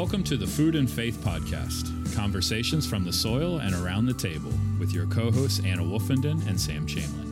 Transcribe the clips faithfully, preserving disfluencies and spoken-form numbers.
Welcome to the Food and Faith Podcast, conversations from the soil and around the table with your co-hosts Anna Wolfenden and Sam Chamlin.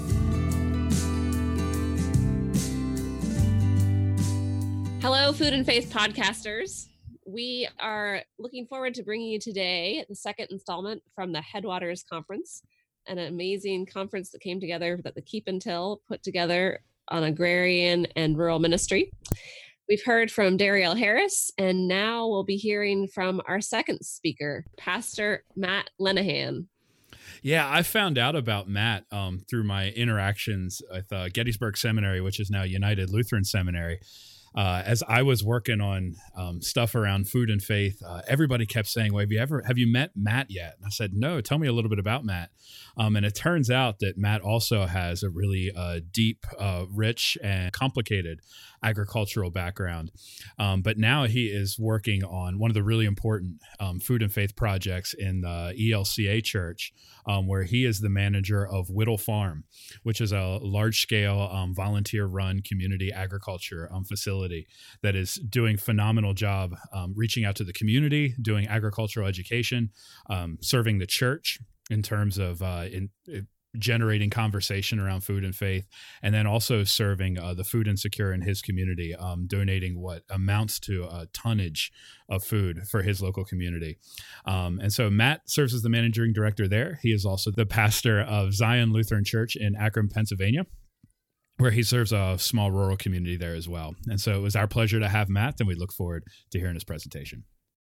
Hello, Food and Faith podcasters. We are looking forward to bringing you today the second installment from the Headwaters Conference, an amazing conference that came together that the Keep and Till put together on agrarian and rural ministry. We've heard from Dariel Harris, and now we'll be hearing from our second speaker, Pastor Matt Lenahan. Yeah, I found out about Matt um, through my interactions with uh, Gettysburg Seminary, which is now United Lutheran Seminary. Uh, as I was working on um, stuff around food and faith, uh, everybody kept saying, well, have you ever, have you met Matt yet? And I said, no, tell me a little bit about Matt. Um, and it turns out that Matt also has a really uh, deep, uh, rich, and complicated agricultural background. Um, but now he is working on one of the really important um, food and faith projects in the E L C A church, um, where he is the manager of Whittle Farm, which is a large-scale um, volunteer-run community agriculture um, facility that is doing a phenomenal job um, reaching out to the community, doing agricultural education, um, serving the church in terms of uh, in, in generating conversation around food and faith, and then also serving uh, the food insecure in his community, um, donating what amounts to a tonnage of food for his local community. Um, and so Matt serves as the managing director there. He is also the pastor of Zion Lutheran Church in Akron, Pennsylvania, where he serves a small rural community there as well. And so it was our pleasure to have Matt, and we look forward to hearing his presentation.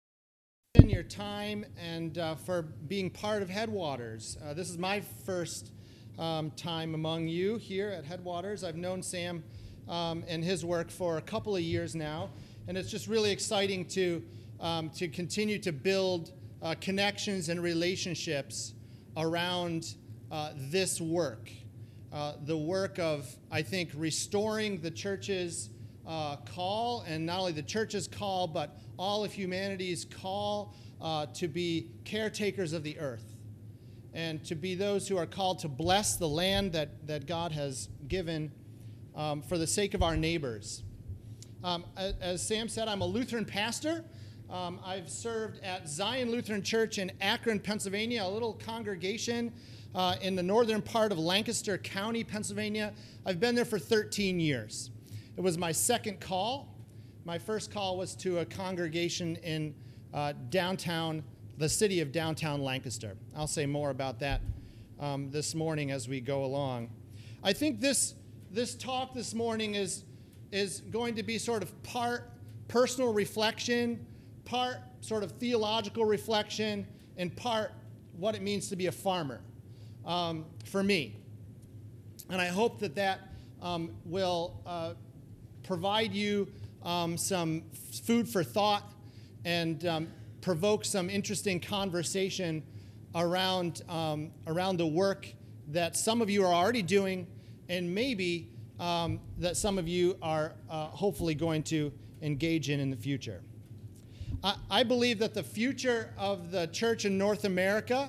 In your time and uh, for being part of Headwaters. Uh, this is my first um, time among you here at Headwaters. I've known Sam um, and his work for a couple of years now, and it's just really exciting to um, to continue to build uh, connections and relationships around uh, this work. Uh, the work of, I think, restoring the church's uh, call, and not only the church's call, but all of humanity's call uh, to be caretakers of the earth and to be those who are called to bless the land that, that God has given um, for the sake of our neighbors. Um, as, as Sam said, I'm a Lutheran pastor. Um, I've served at Zion Lutheran Church in Akron, Pennsylvania, a little congregation uh, in the northern part of Lancaster County, Pennsylvania. I've been there for thirteen years. It was my second call. My first call was to a congregation in uh, downtown, the city of downtown Lancaster. I'll say more about that um, this morning as we go along. I think this this talk this morning is is going to be sort of part personal reflection, part sort of theological reflection, and part what it means to be a farmer um, for me. And I hope that that um, will uh, provide you Um, some food for thought and um, provoke some interesting conversation around um, around the work that some of you are already doing, and maybe um, that some of you are uh, hopefully going to engage in in the future. I, I believe that the future of the church in North America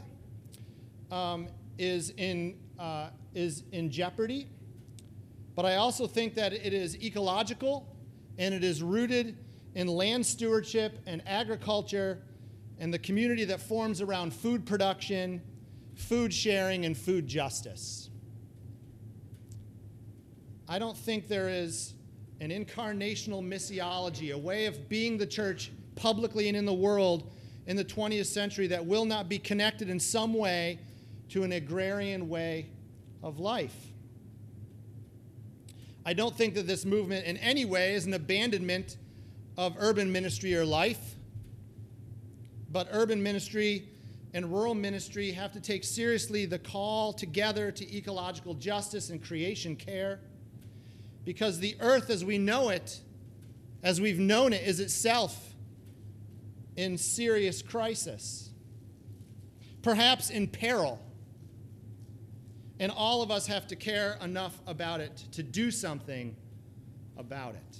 um, is in uh, is in jeopardy, but I also think that it is ecological. And it is rooted in land stewardship and agriculture and the community that forms around food production, food sharing, and food justice. I don't think there is an incarnational missiology, a way of being the church publicly and in the world in the twentieth century that will not be connected in some way to an agrarian way of life. I don't think that this movement in any way is an abandonment of urban ministry or life, but urban ministry and rural ministry have to take seriously the call together to ecological justice and creation care, because the earth as we know it, as we've known it, is itself in serious crisis, perhaps in peril. And all of us have to care enough about it to do something about it.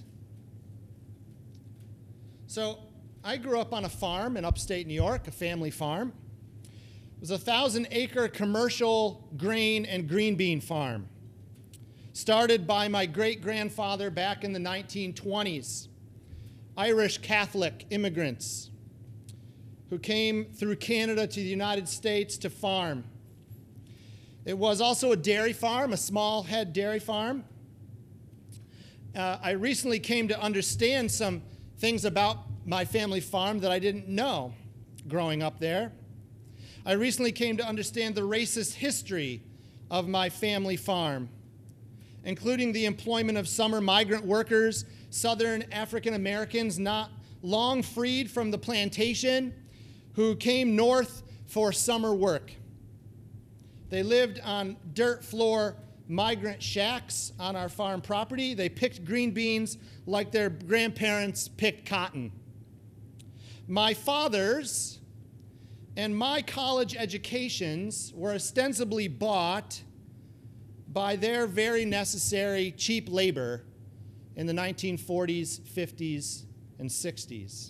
So I grew up on a farm in upstate New York, a family farm. It was a thousand acre commercial grain and green bean farm, started by my great grandfather back in the nineteen twenties. Irish Catholic immigrants who came through Canada to the United States to farm. It was also a dairy farm, a small head dairy farm. Uh, I recently came to understand some things about my family farm that I didn't know growing up there. I recently came to understand the racist history of my family farm, including the employment of summer migrant workers, Southern African Americans not long freed from the plantation, who came north for summer work. They lived on dirt floor migrant shacks on our farm property. They picked green beans like their grandparents picked cotton. My father's and my college educations were ostensibly bought by their very necessary cheap labor in the nineteen forties, fifties, and sixties.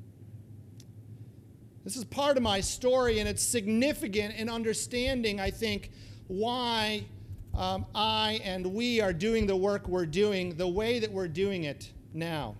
This is part of my story, and it's significant in understanding, I think, why um, I and we are doing the work we're doing the way that we're doing it now.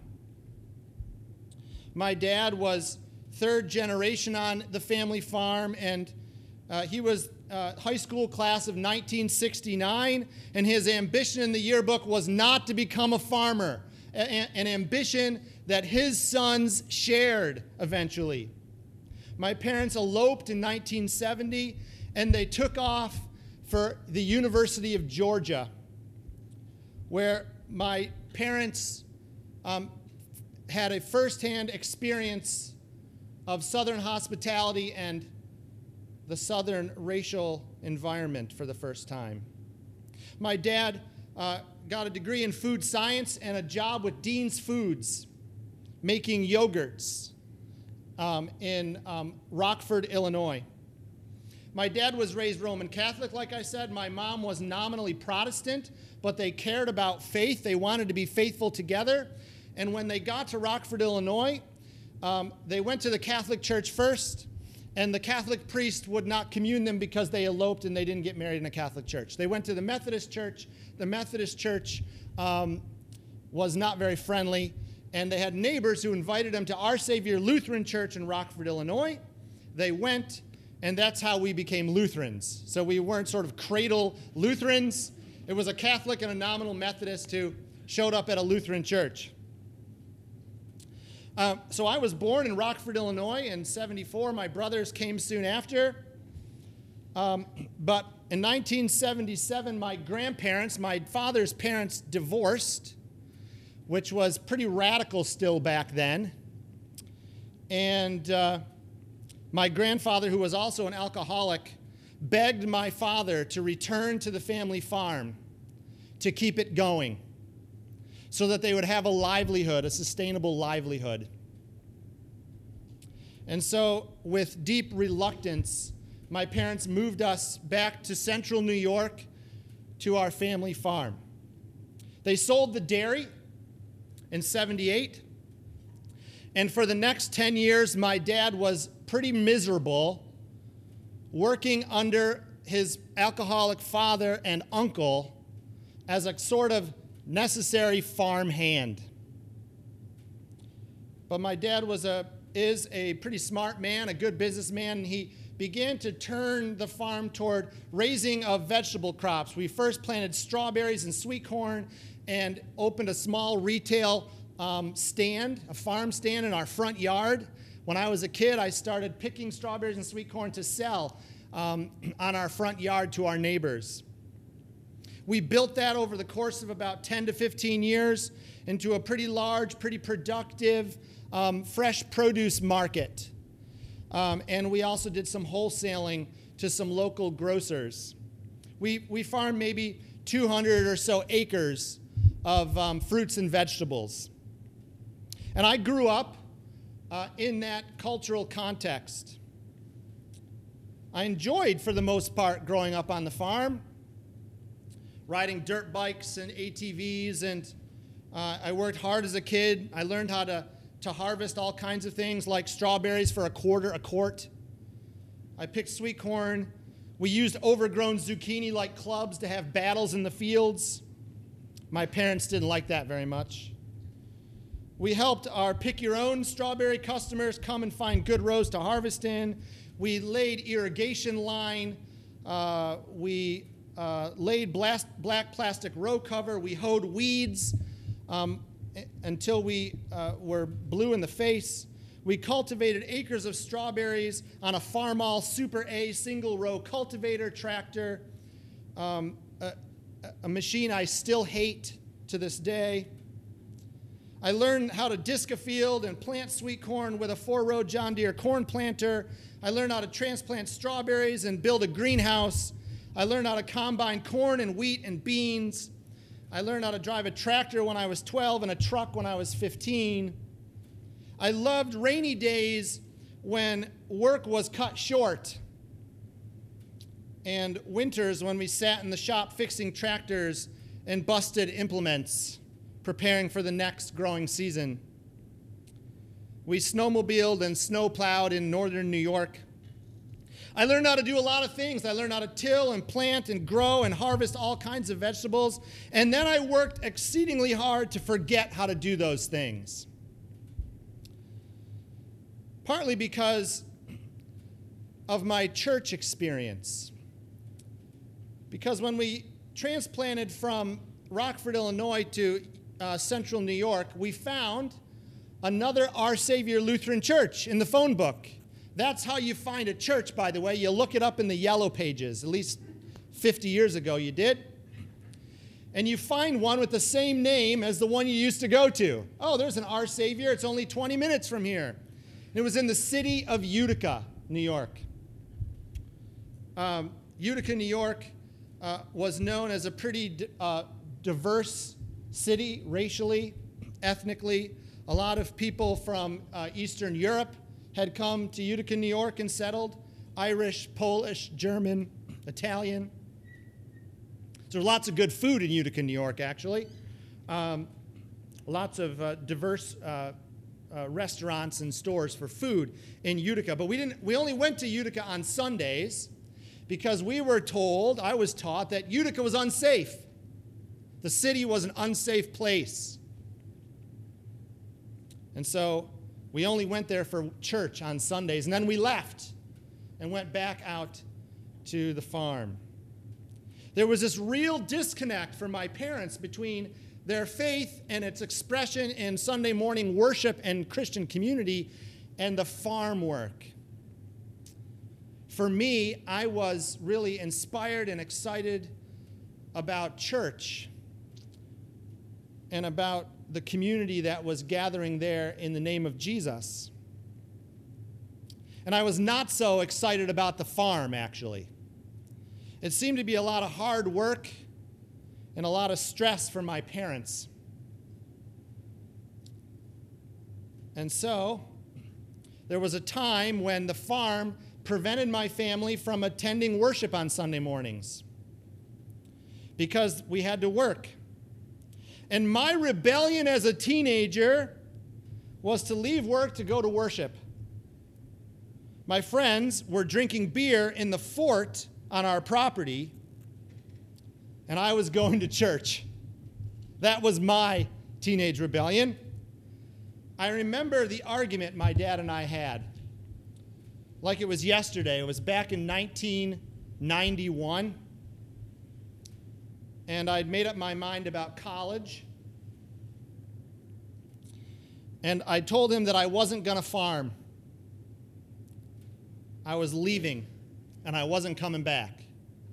My dad was third generation on the family farm, and uh, he was uh, high school class of nineteen sixty-nine, and his ambition in the yearbook was not to become a farmer, a- an ambition that his sons shared eventually. My parents eloped in nineteen seventy, and they took off for the University of Georgia, where my parents um, had a firsthand experience of Southern hospitality and the Southern racial environment for the first time. My dad uh, got a degree in food science and a job with Dean's Foods, making yogurts um, in um, Rockford, Illinois. My dad was raised Roman Catholic, like I said. My mom was nominally Protestant, but they cared about faith. They wanted to be faithful together. And when they got to Rockford, Illinois, um, they went to the Catholic Church first, and the Catholic priest would not commune them because they eloped and they didn't get married in a Catholic church. They went to the Methodist Church. The Methodist Church um, was not very friendly, and they had neighbors who invited them to Our Savior Lutheran Church in Rockford, Illinois. They went, and that's how we became Lutherans. So we weren't sort of cradle Lutherans. It was a Catholic and a nominal Methodist who showed up at a Lutheran church. Uh, so I was born in Rockford, Illinois in seventy-four. My brothers came soon after. Um, but in nineteen seventy-seven, my grandparents, my father's parents, divorced, which was pretty radical still back then. And uh, my grandfather, who was also an alcoholic, begged my father to return to the family farm to keep it going so that they would have a livelihood, a sustainable livelihood. And so, with deep reluctance, my parents moved us back to central New York to our family farm. They sold the dairy in seventy-eight, and for the next ten years, my dad was pretty miserable working under his alcoholic father and uncle as a sort of necessary farm hand. But my dad was a is a pretty smart man, a good businessman, and he began to turn the farm toward raising of vegetable crops. We first planted strawberries and sweet corn and opened a small retail um, stand, a farm stand in our front yard. When I was a kid, I started picking strawberries and sweet corn to sell um, on our front yard to our neighbors. We built that over the course of about ten to fifteen years into a pretty large, pretty productive, um, fresh produce market. Um, and we also did some wholesaling to some local grocers. We, we farmed maybe two hundred or so acres of um, fruits and vegetables. And I grew up uh, in that cultural context. I enjoyed, for the most part, growing up on the farm, riding dirt bikes and A T Vs, and uh, I worked hard as a kid. I learned how to, to harvest all kinds of things like strawberries for a quarter a quart. I picked sweet corn. We used overgrown zucchini like clubs to have battles in the fields. My parents didn't like that very much. We helped our pick-your-own strawberry customers come and find good rows to harvest in. We laid irrigation line. Uh, we uh, laid blast, black plastic row cover. We hoed weeds um, until we uh, were blue in the face. We cultivated acres of strawberries on a Farmall Super A single-row cultivator tractor, um, a, a machine I still hate to this day. I learned how to disc a field and plant sweet corn with a four-row John Deere corn planter. I learned how to transplant strawberries and build a greenhouse. I learned how to combine corn and wheat and beans. I learned how to drive a tractor when I was twelve and a truck when I was fifteen. I loved rainy days when work was cut short, and winters when we sat in the shop fixing tractors and busted implements, preparing for the next growing season. We snowmobiled and snowplowed in northern New York. I learned how to do a lot of things. I learned how to till and plant and grow and harvest all kinds of vegetables. And then I worked exceedingly hard to forget how to do those things. Partly because of my church experience. Because when we transplanted from Rockford, Illinois to uh, central New York, we found another Our Savior Lutheran Church in the phone book. That's how you find a church, by the way. You look it up in the yellow pages. At least fifty years ago you did. And you find one with the same name as the one you used to go to. Oh, there's an Our Savior. It's only twenty minutes from here. It was in the city of Utica, New York. Um, Utica, New York uh, was known as a pretty uh, diverse city, racially, ethnically. A lot of people from uh, Eastern Europe had come to Utica, New York and settled. Irish, Polish, German, Italian. So there's lots of good food in Utica, New York, actually. Um, lots of uh, diverse uh, uh, restaurants and stores for food in Utica. But we didn't. We only went to Utica on Sundays because we were told, I was taught, that Utica was unsafe. The city was an unsafe place. And so we only went there for church on Sundays, and then we left and went back out to the farm. There was this real disconnect for my parents between their faith and its expression in Sunday morning worship and Christian community and the farm work. For me, I was really inspired and excited about church and about the community that was gathering there in the name of Jesus. And I was not so excited about the farm, actually. It seemed to be a lot of hard work and a lot of stress for my parents. And so, there was a time when the farm prevented my family from attending worship on Sunday mornings because we had to work. And my rebellion as a teenager was to leave work to go to worship. My friends were drinking beer in the fort on our property, and I was going to church. That was my teenage rebellion. I remember the argument my dad and I had, like it was yesterday. It was back in nineteen ninety-one. And I'd made up my mind about college. And I told him that I wasn't going to farm. I was leaving, and I wasn't coming back.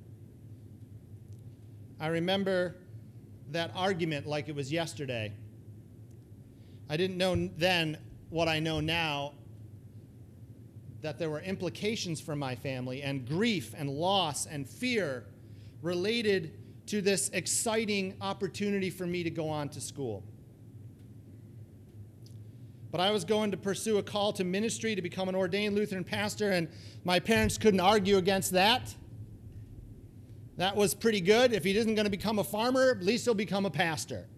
I remember that argument like it was yesterday. I didn't know then what I know now, that there were implications for my family and grief and loss and fear related to this exciting opportunity for me to go on to school. But I was going to pursue a call to ministry to become an ordained Lutheran pastor, and my parents couldn't argue against that. That was pretty good. If he isn't going to become a farmer, at least he'll become a pastor.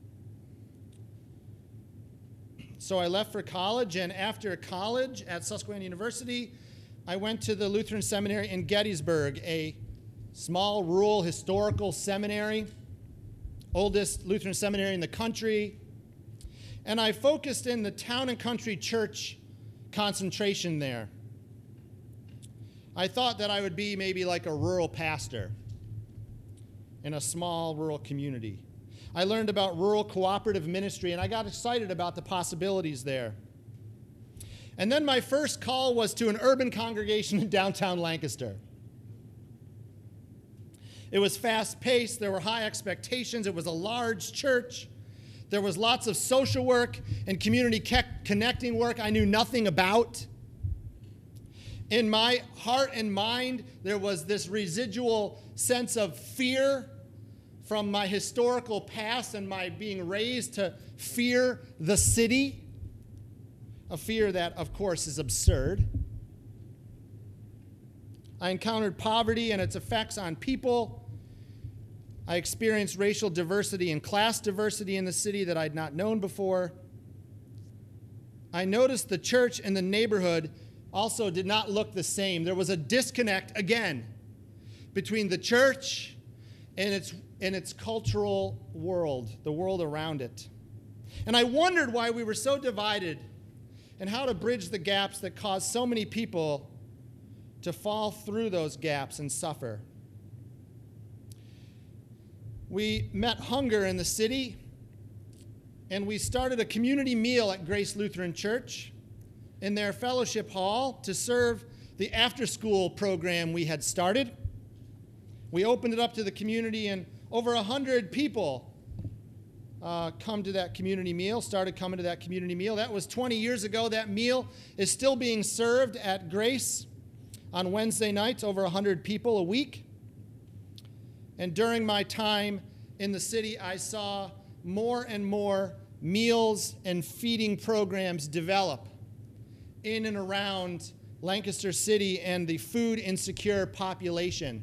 So I left for college, and after college at Susquehanna University, I went to the Lutheran Seminary in Gettysburg, a small, rural, historical seminary, oldest Lutheran seminary in the country. and I focused in the Town and Country Church concentration there. I thought that I would be maybe like a rural pastor in a small rural community. I learned about rural cooperative ministry, and I got excited about the possibilities there. And then my first call was to an urban congregation in downtown Lancaster. It was fast-paced. There were high expectations. It was a large church. There was lots of social work and community ke- connecting work I knew nothing about. In my heart and mind, there was this residual sense of fear from my historical past and my being raised to fear the city. A fear that, of course, is absurd. I encountered poverty and its effects on people. I experienced racial diversity and class diversity in the city that I'd not known before. I noticed the church and the neighborhood also did not look the same. There was a disconnect, again, between the church and its, and its cultural world, the world around it. And I wondered why we were so divided and how to bridge the gaps that caused so many people to fall through those gaps and suffer. We met hunger in the city, and we started a community meal at Grace Lutheran Church in their fellowship hall to serve the after-school program we had started. We opened it up to the community, and over one hundred people uh, come to that community meal, started coming to that community meal. That was twenty years ago. That meal is still being served at Grace on Wednesday nights, over one hundred people a week. And during my time in the city, I saw more and more meals and feeding programs develop in and around Lancaster City and the food insecure population.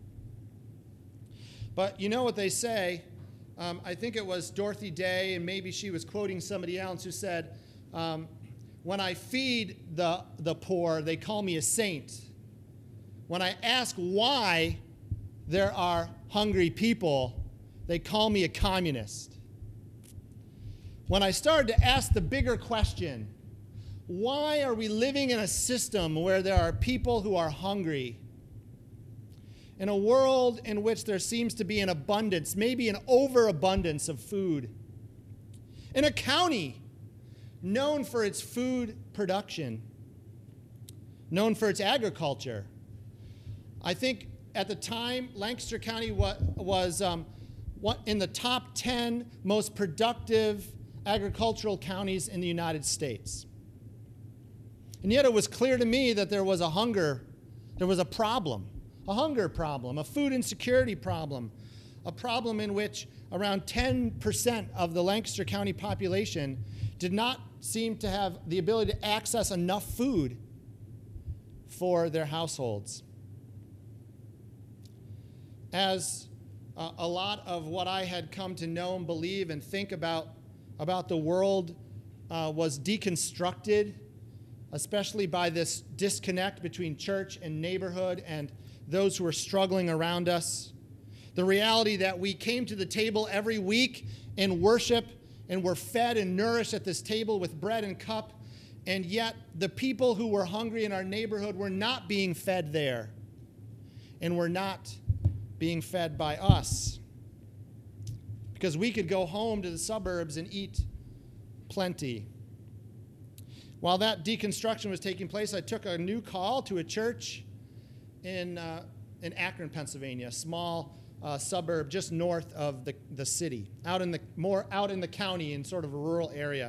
But you know what they say, um, I think it was Dorothy Day, and maybe she was quoting somebody else who said, um, when I feed the, the poor, they call me a saint. When I ask why there are hungry people, they call me a communist. When I started to ask the bigger question, why are we living in a system where there are people who are hungry? In a world in which there seems to be an abundance, maybe an overabundance of food. In a county known for its food production, known for its agriculture. I think at the time, Lancaster County was, was um, what, in the top ten most productive agricultural counties in the United States. And yet it was clear to me that there was a hunger, there was a problem, a hunger problem, a food insecurity problem, a problem in which around ten percent of the Lancaster County population did not seem to have the ability to access enough food for their households. As uh, a lot of what I had come to know and believe and think about, about the world uh, was deconstructed, especially by this disconnect between church and neighborhood and those who are struggling around us. The reality that we came to the table every week in worship and were fed and nourished at this table with bread and cup, and yet the people who were hungry in our neighborhood were not being fed there and were not being fed by us, because we could go home to the suburbs and eat plenty. While that deconstruction was taking place, I took a new call to a church in, uh, in Akron, Pennsylvania, a small uh, suburb just north of the, the city, out in the, more out in the county in sort of a rural area.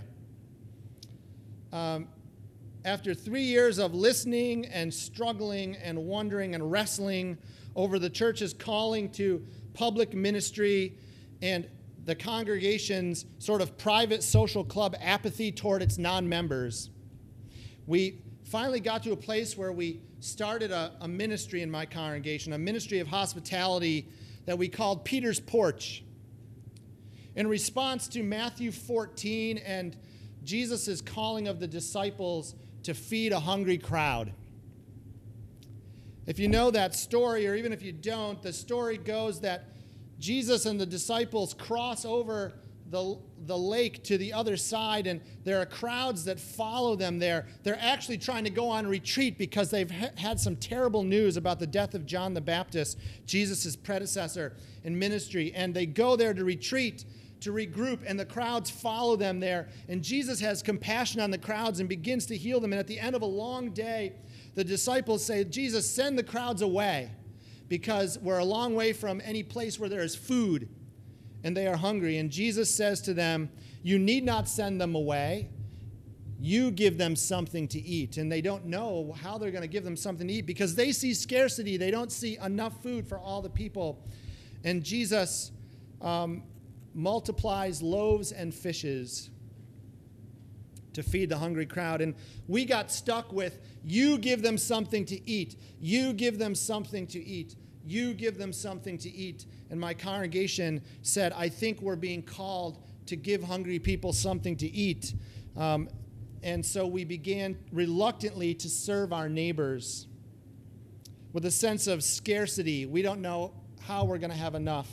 Um, after three years of listening and struggling and wondering and wrestling over the church's calling to public ministry and the congregation's sort of private social club apathy toward its non-members, we finally got to a place where we started a, a ministry in my congregation, a ministry of hospitality that we called Peter's Porch. In response to Matthew fourteen and Jesus' calling of the disciples to feed a hungry crowd. If you know that story, or even if you don't, the story goes that Jesus and the disciples cross over the, the lake to the other side, and there are crowds that follow them there. They're actually trying to go on retreat because they've ha- had some terrible news about the death of John the Baptist, Jesus' predecessor in ministry, and they go there to retreat, to regroup, and the crowds follow them there. And Jesus has compassion on the crowds and begins to heal them. And at the end of a long day, the disciples say, Jesus, send the crowds away, because we're a long way from any place where there is food and they are hungry. And Jesus says to them, you need not send them away. You give them something to eat. And they don't know how they're going to give them something to eat because they see scarcity. They don't see enough food for all the people. And Jesus um, multiplies loaves and fishes to feed the hungry crowd. And we got stuck with, you give them something to eat. You give them something to eat. You give them something to eat. And my congregation said, I think we're being called to give hungry people something to eat. Um, and so we began reluctantly to serve our neighbors with a sense of scarcity. We don't know how we're going to have enough.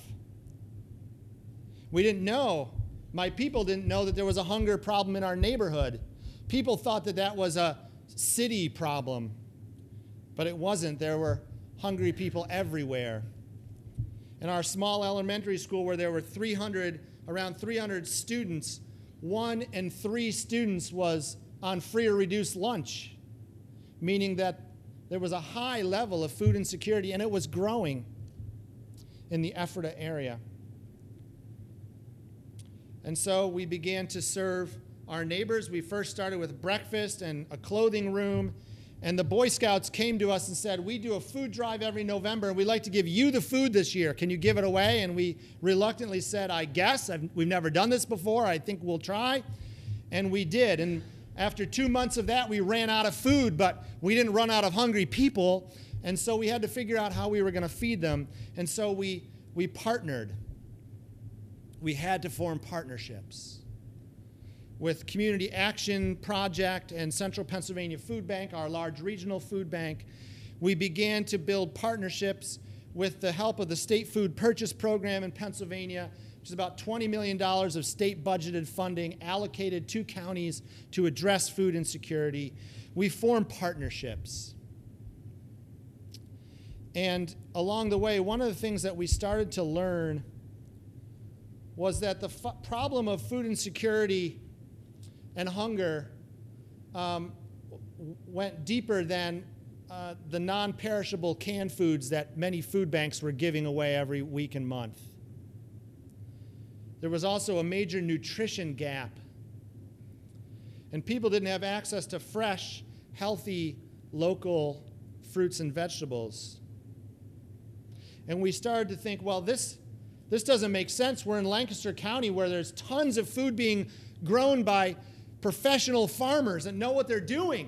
We didn't know, my people didn't know that there was a hunger problem in our neighborhood. People thought that that was a city problem, but it wasn't. There were hungry people everywhere. In our small elementary school where there were three hundred, around three hundred students, one in three students was on free or reduced lunch, meaning that there was a high level of food insecurity, and it was growing in the Ephrata area. And so we began to serve our neighbors. We first started with breakfast and a clothing room. And the Boy Scouts came to us and said, we do a food drive every November, and we'd like to give you the food this year. Can you give it away? And we reluctantly said, I guess. I've, we've never done this before. I think we'll try. And we did. And after two months of that, we ran out of food, but we didn't run out of hungry people. And so we had to figure out how we were going to feed them. And so we, we partnered. We had to form partnerships with Community Action Project and Central Pennsylvania Food Bank, our large regional food bank. We began to build partnerships with the help of the State Food Purchase Program in Pennsylvania, which is about twenty million dollars of state budgeted funding allocated to counties to address food insecurity. We formed partnerships. And along the way, one of the things that we started to learn was that the f- problem of food insecurity and hunger um, w- went deeper than uh, the non-perishable canned foods that many food banks were giving away every week and month. There was also a major nutrition gap, and people didn't have access to fresh, healthy, local fruits and vegetables. And we started to think, well, this, this doesn't make sense. We're in Lancaster County where there's tons of food being grown by professional farmers that know what they're doing.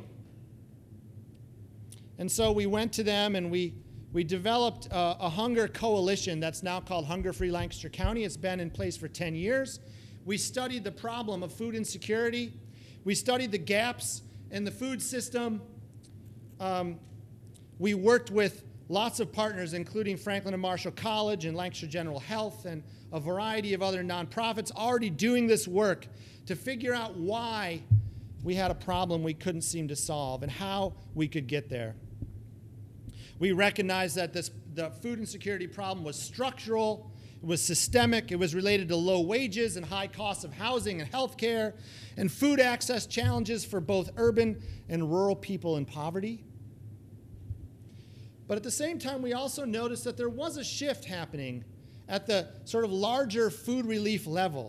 And so we went to them and we, we developed a, a hunger coalition that's now called Hunger Free Lancaster County. It's been in place for ten years. We studied the problem of food insecurity. We studied the gaps in the food system. Um, we worked with lots of partners, including Franklin and Marshall College and Lancaster General Health and a variety of other nonprofits already doing this work to figure out why we had a problem we couldn't seem to solve and how we could get there. We recognized that this, the food insecurity problem was structural, it was systemic, it was related to low wages and high costs of housing and health care, and food access challenges for both urban and rural people in poverty. But at the same time, we also noticed that there was a shift happening at the sort of larger food relief level.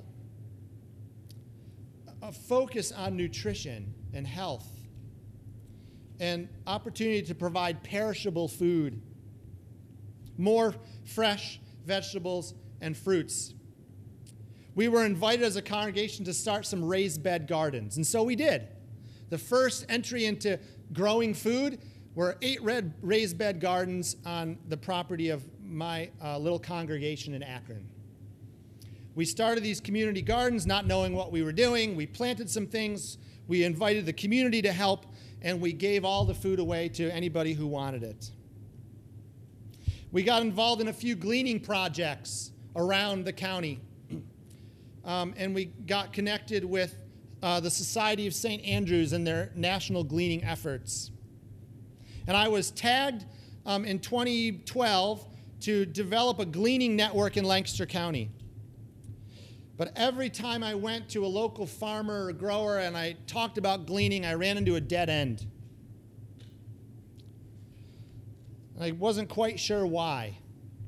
A focus on nutrition and health and opportunity to provide perishable food, more fresh vegetables and fruits. We were invited as a congregation to start some raised bed gardens, and so we did. The first entry into growing food were eight red raised bed gardens on the property of my uh, little congregation in Akron. We started these community gardens not knowing what we were doing. We planted some things. We invited the community to help, and we gave all the food away to anybody who wanted it. We got involved in a few gleaning projects around the county. um, and we got connected with uh, the Society of Saint Andrews and their national gleaning efforts. And I was tagged um, in twenty twelve to develop a gleaning network in Lancaster County. But every time I went to a local farmer or grower and I talked about gleaning, I ran into a dead end. I wasn't quite sure why.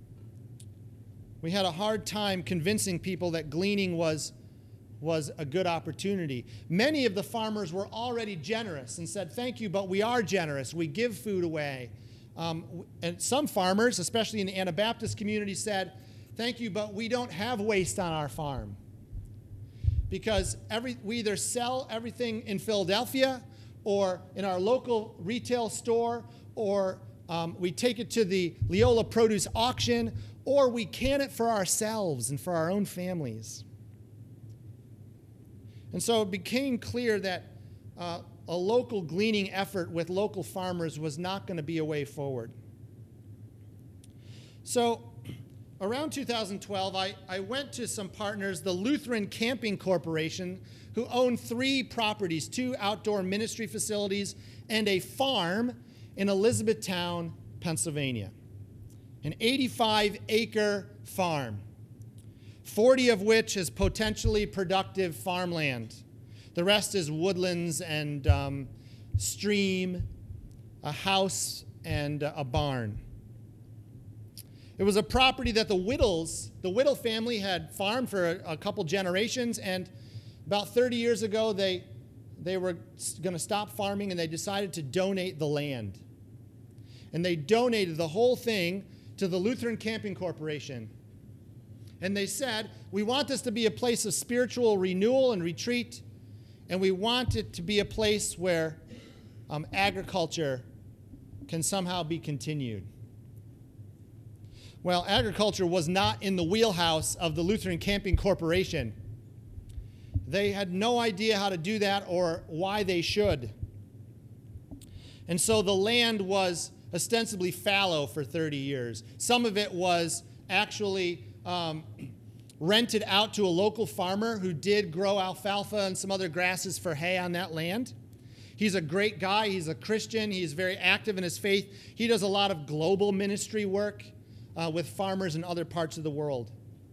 We had a hard time convincing people that gleaning was, was a good opportunity. Many of the farmers were already generous and said, thank you, but we are generous. We give food away. Um, and some farmers, especially in the Anabaptist community, said, thank you, but we don't have waste on our farm. Because every, we either sell everything in Philadelphia or in our local retail store, or um, we take it to the Leola Produce Auction, or we can it for ourselves and for our own families. And so it became clear that uh, a local gleaning effort with local farmers was not going to be a way forward. So around two thousand twelve, I, I went to some partners, the Lutheran Camping Corporation, who own three properties, two outdoor ministry facilities, and a farm in Elizabethtown, Pennsylvania. An eighty-five acre farm, forty of which is potentially productive farmland. The rest is woodlands and um, stream, a house, and a barn. It was a property that the Whittles, the Whittle family, had farmed for a, a couple generations, and about thirty years ago, they, they were going to stop farming, and they decided to donate the land. And they donated the whole thing to the Lutheran Camping Corporation. And they said, we want this to be a place of spiritual renewal and retreat, and we want it to be a place where um, agriculture can somehow be continued. Well, agriculture was not in the wheelhouse of the Lutheran Camping Corporation. They had no idea how to do that or why they should. And so the land was ostensibly fallow for thirty years. Some of it was actually um, rented out to a local farmer who did grow alfalfa and some other grasses for hay on that land. He's a great guy. He's a Christian. He's very active in his faith. He does a lot of global ministry work uh, with farmers in other parts of the world.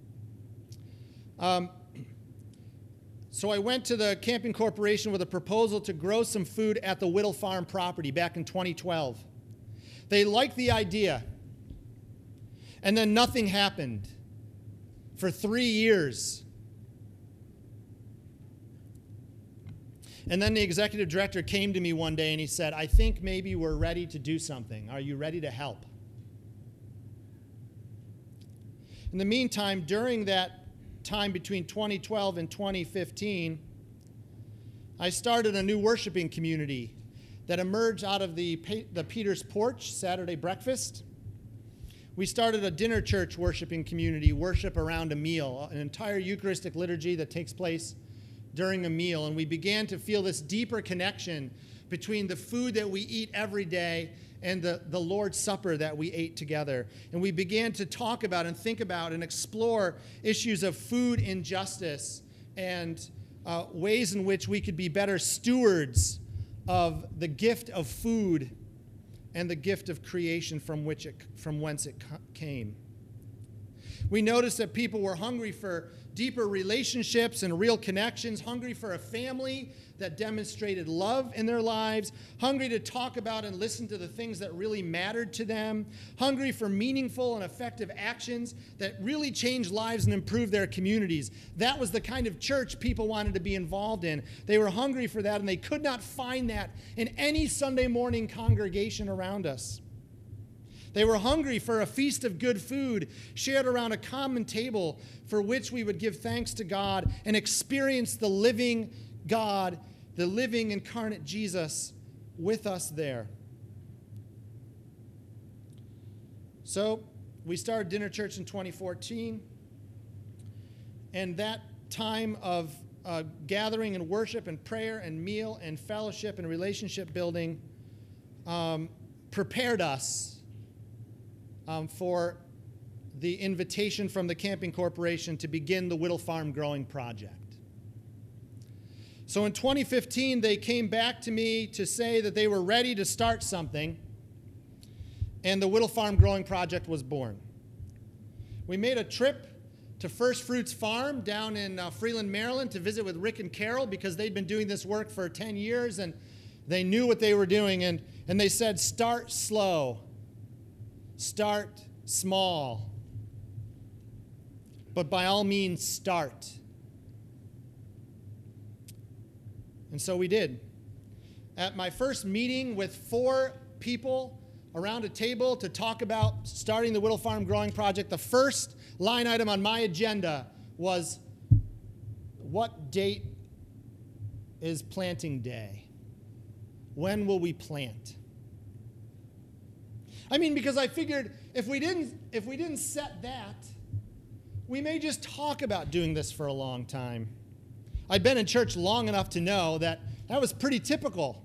Um, so I went to the Camping Corporation with a proposal to grow some food at the Whittle Farm property back in twenty twelve. They liked the idea, and then nothing happened for three years. And then the executive director came to me one day and he said, I think maybe we're ready to do something. Are you ready to help? In the meantime, during that time between twenty twelve and twenty fifteen, I started a new worshiping community that emerged out of the, the Peter's Porch Saturday breakfast. We started a dinner church worshiping community, worship around a meal, an entire Eucharistic liturgy that takes place during a meal. And we began to feel this deeper connection between the food that we eat every day and the, the Lord's Supper that we ate together. And we began to talk about and think about and explore issues of food injustice and uh, ways in which we could be better stewards of the gift of food and the gift of creation from which it, from whence it came. We noticed that people were hungry for deeper relationships and real connections, hungry for a family that demonstrated love in their lives, hungry to talk about and listen to the things that really mattered to them, hungry for meaningful and effective actions that really changed lives and improved their communities. That was the kind of church people wanted to be involved in. They were hungry for that, and they could not find that in any Sunday morning congregation around us. They were hungry for a feast of good food shared around a common table for which we would give thanks to God and experience the living God, the living incarnate Jesus with us there. So we started Dinner Church in twenty fourteen, and that time of uh, gathering and worship and prayer and meal and fellowship and relationship building um, prepared us Um, for the invitation from the Camping Corporation to begin the Whittle Farm Growing Project. So in twenty fifteen, they came back to me to say that they were ready to start something, and the Whittle Farm Growing Project was born. We made a trip to First Fruits Farm down in uh, Freeland, Maryland to visit with Rick and Carol because they'd been doing this work for ten years and they knew what they were doing. And, and they said, start slow, start small, but by all means start. And so we did. At my first meeting with four people around a table to talk about starting the Whittle Farm Growing Project, the first line item on my agenda was, what date is planting day? When will we plant? I mean, because I figured if we didn't, if we didn't set that, we may just talk about doing this for a long time. I'd been in church long enough to know that that was pretty typical.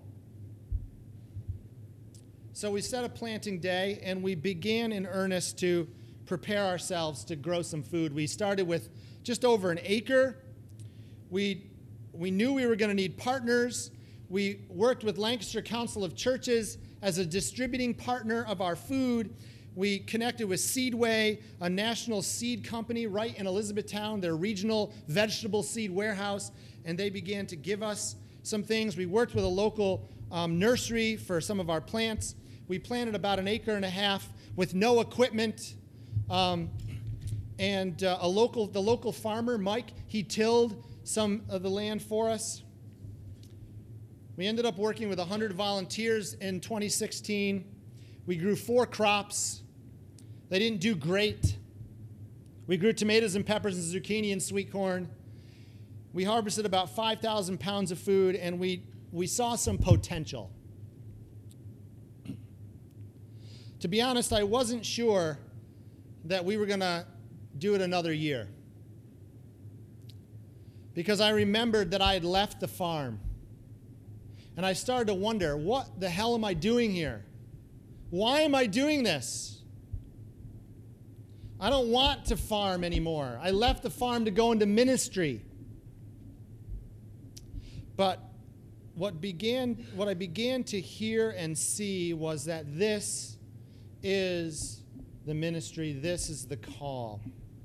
So we set a planting day, and we began in earnest to prepare ourselves to grow some food. We started with just over an acre. We, we knew we were going to need partners. We worked with Lancaster Council of Churches as a distributing partner of our food. We connected with Seedway, a national seed company right in Elizabethtown, their regional vegetable seed warehouse, and they began to give us some things. We worked with a local um, nursery for some of our plants. We planted about an acre and a half with no equipment. Um, and uh, a local, the local farmer, Mike, he tilled some of the land for us. We ended up working with one hundred volunteers in twenty sixteen. We grew four crops. They didn't do great. We grew tomatoes and peppers and zucchini and sweet corn. We harvested about five thousand pounds of food, and we, we saw some potential. To be honest, I wasn't sure that we were going to do it another year, because I remembered that I had left the farm. And I started to wonder, what the hell am I doing here? Why am I doing this? I don't want to farm anymore. I left the farm to go into ministry. But what began, what I began to hear and see was that this is the ministry, this is the call.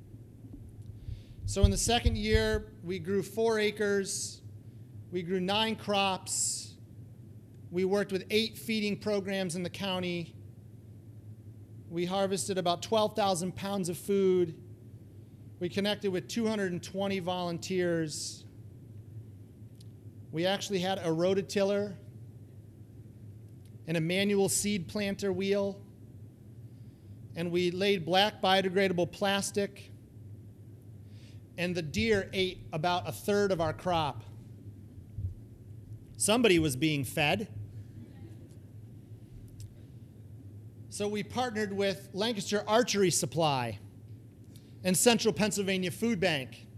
So in the second year, we grew four acres, we grew nine crops, we worked with eight feeding programs in the county. We harvested about twelve thousand pounds of food. We connected with two hundred twenty volunteers. We actually had a rototiller and a manual seed planter wheel. And we laid black biodegradable plastic. And the deer ate about a third of our crop. Somebody was being fed. So we partnered with Lancaster Archery Supply and Central Pennsylvania Food Bank.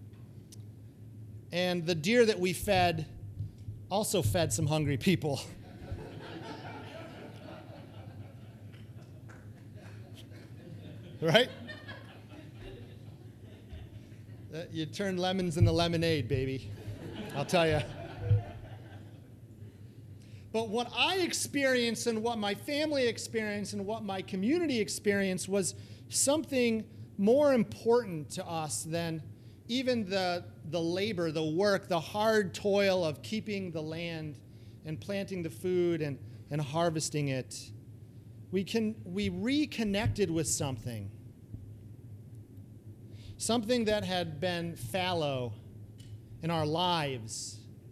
And the deer that we fed also fed some hungry people. Right? Uh, you turn lemons into lemonade, baby. I'll tell you. But what I experienced and what my family experienced and what my community experienced was something more important to us than even the, the labor, the work, the hard toil of keeping the land and planting the food and, and harvesting it. We can we reconnected with something. Something that had been fallow in our lives.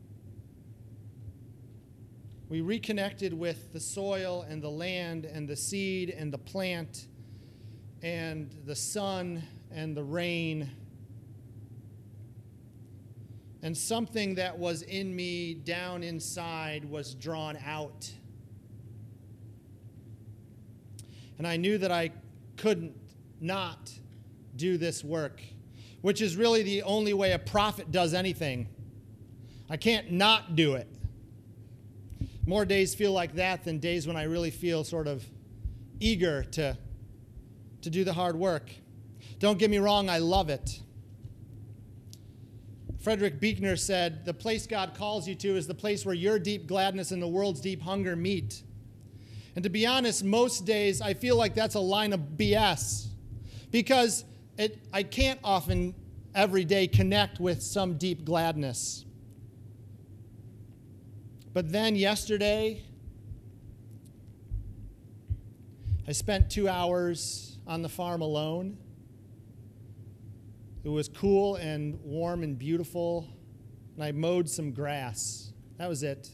We reconnected with the soil and the land and the seed and the plant and the sun and the rain. And something that was in me down inside was drawn out. And I knew that I couldn't not do this work, which is really the only way a prophet does anything. I can't not do it. More days feel like that than days when I really feel sort of eager to, to do the hard work. Don't get me wrong, I love it. Frederick Buechner said, the place God calls you to is the place where your deep gladness and the world's deep hunger meet. And to be honest, most days I feel like that's a line of B S because it, I can't often every day connect with some deep gladness. But then yesterday, I spent two hours on the farm alone. It was cool and warm and beautiful, and I mowed some grass. That was it.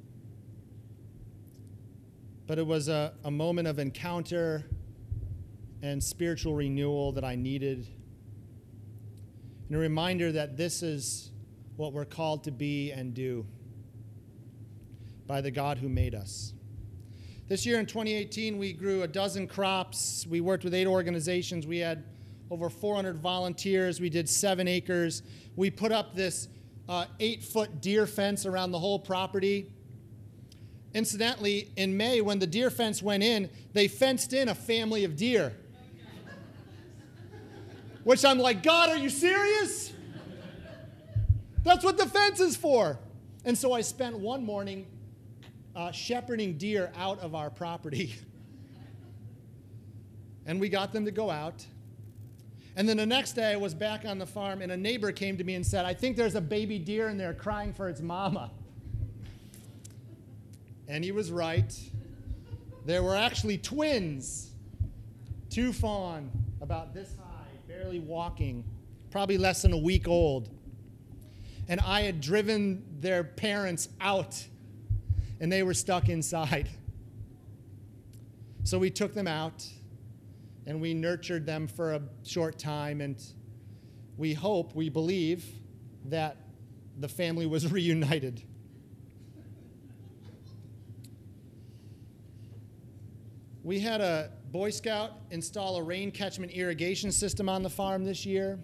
But it was a, a moment of encounter and spiritual renewal that I needed. And a reminder that this is what we're called to be and do by the God who made us. This year in twenty eighteen, we grew a dozen crops. We worked with eight organizations. We had over four hundred volunteers. We did seven acres. We put up this uh, eight-foot deer fence around the whole property. Incidentally, in May, when the deer fence went in, they fenced in a family of deer. Which I'm like, God, are you serious? That's what the fence is for. And so I spent one morning uh, shepherding deer out of our property. And we got them to go out. And then the next day I was back on the farm, and a neighbor came to me and said, I think there's a baby deer in there crying for its mama. And he was right. There were actually twins, two fawn, about this high, barely walking, probably less than a week old. And I had driven their parents out, and they were stuck inside. So we took them out, and we nurtured them for a short time, and we hope, we believe, that the family was reunited. We had a Boy Scout install a rain catchment irrigation system on the farm this year.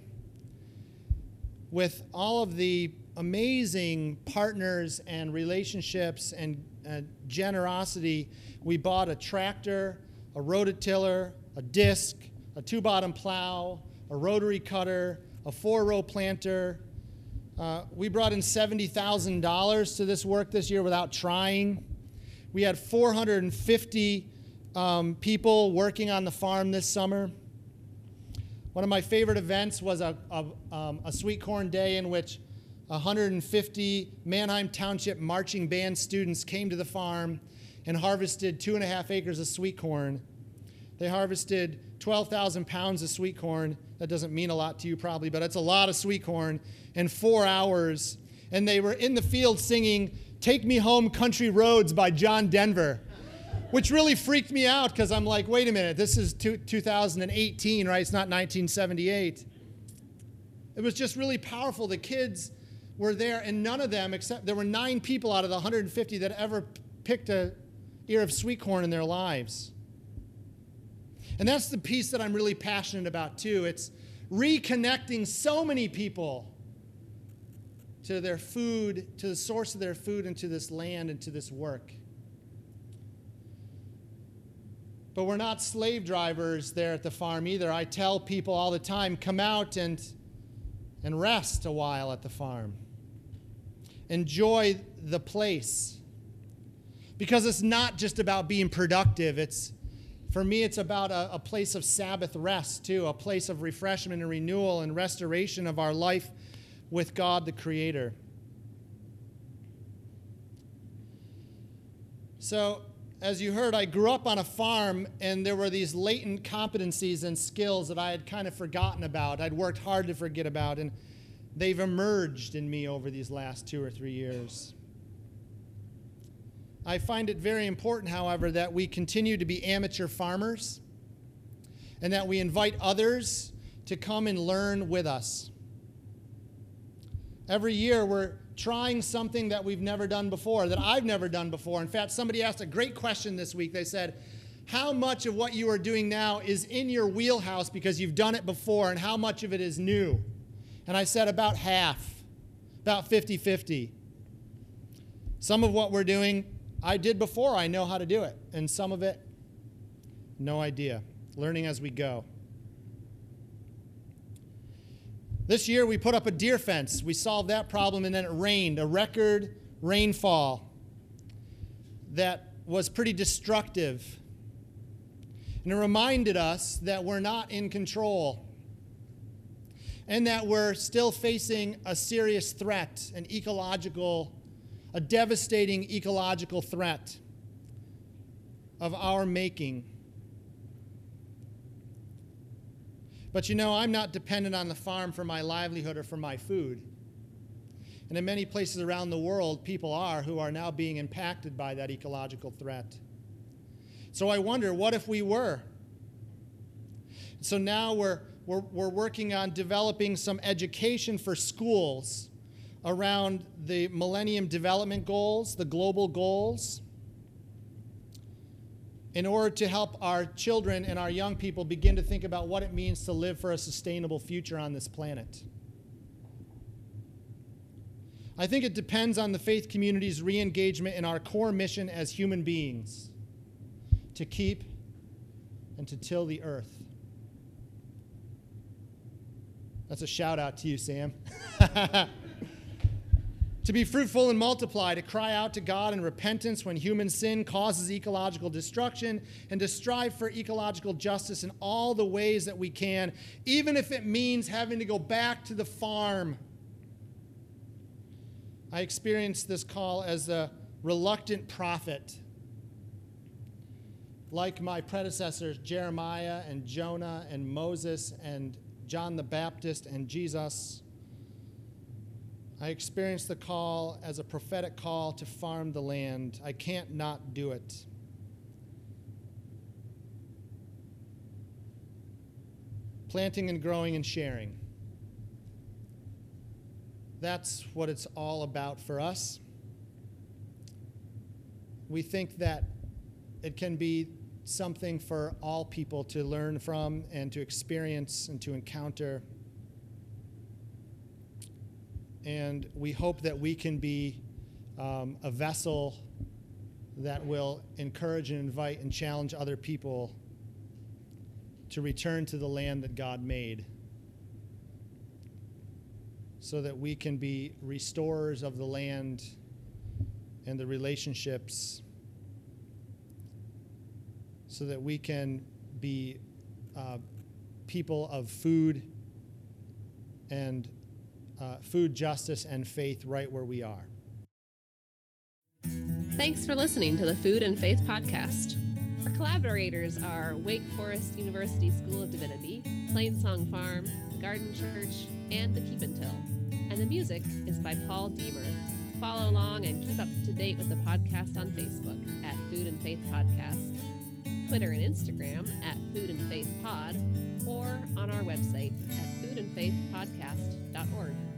With all of the amazing partners and relationships and uh, generosity, we bought a tractor, a rototiller, a disc, a two-bottom plow, a rotary cutter, a four-row planter. Uh, we brought in seventy thousand dollars to this work this year without trying. We had four hundred fifty um, people working on the farm this summer. One of my favorite events was a, a, um, a sweet corn day in which one hundred fifty Manheim Township marching band students came to the farm and harvested two and a half acres of sweet corn. They harvested twelve thousand pounds of sweet corn. That doesn't mean a lot to you probably, but it's a lot of sweet corn in four hours. And they were in the field singing Take Me Home Country Roads by John Denver, which really freaked me out because I'm like, wait a minute, this is two, two thousand eighteen, right? It's not nineteen seventy-eight. It was just really powerful. The kids were there, and none of them, except there were nine people out of the one hundred fifty that ever picked a ear of sweet corn in their lives. And that's the piece that I'm really passionate about, too. It's reconnecting so many people to their food, to the source of their food, and to this land and to this work. But we're not slave drivers there at the farm either. I tell people all the time, come out and, and rest a while at the farm. Enjoy the place. Because it's not just about being productive. It's For me, it's about a, a place of Sabbath rest, too, a place of refreshment and renewal and restoration of our life with God, the Creator. So, as you heard, I grew up on a farm, and there were these latent competencies and skills that I had kind of forgotten about. I'd worked hard to forget about, and they've emerged in me over these last two or three years. I find it very important, however, that we continue to be amateur farmers and that we invite others to come and learn with us. Every year we're trying something that we've never done before, that I've never done before. In fact, somebody asked a great question this week. They said, how much of what you are doing now is in your wheelhouse because you've done it before, and how much of it is new? And I said about half, about fifty-fifty. Some of what we're doing I did before, I know how to do it. And some of it, no idea. Learning as we go. This year we put up a deer fence. We solved that problem, and then it rained, a record rainfall that was pretty destructive. And it reminded us that we're not in control and that we're still facing a serious threat, an ecological, a devastating ecological threat of our making. But you know, I'm not dependent on the farm for my livelihood or for my food. And in many places around the world, people are who are now being impacted by that ecological threat. So I wonder, what if we were? So now we're, we're, we're working on developing some education for schools around the Millennium Development Goals, the global goals, in order to help our children and our young people begin to think about what it means to live for a sustainable future on this planet. I think it depends on the faith community's re-engagement in our core mission as human beings, to keep and to till the earth. That's a shout out to you, Sam. To be fruitful and multiply, to cry out to God in repentance when human sin causes ecological destruction, and to strive for ecological justice in all the ways that we can, even if it means having to go back to the farm. I experienced this call as a reluctant prophet. Like my predecessors, Jeremiah and Jonah and Moses and John the Baptist and Jesus, I experienced the call as a prophetic call to farm the land. I can't not do it. Planting and growing and sharing. That's what it's all about for us. We think that it can be something for all people to learn from and to experience and to encounter. And we hope that we can be um, a vessel that will encourage and invite and challenge other people to return to the land that God made, so that we can be restorers of the land and the relationships, so that we can be uh, people of food and uh, food justice and faith right where we are. Thanks for listening to the Food and Faith Podcast. Our collaborators are Wake Forest University School of Divinity, Plainsong Farm, Garden Church, and the Keep and Till. And the music is by Paul Deemer. Follow along and keep up to date with the podcast on Facebook at Food and Faith Podcast, Twitter and Instagram at Food and Faith Pod, or on our website at food and faith podcast dot org.